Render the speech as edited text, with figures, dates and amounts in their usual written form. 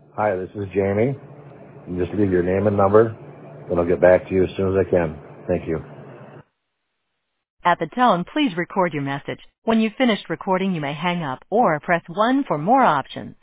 Hi, this is Jamie. You just leave your name and number, and I'll get back to you as soon as I can. Thank you. At the tone, please record your message. When you've finished recording, you may hang up or press 1 for more options.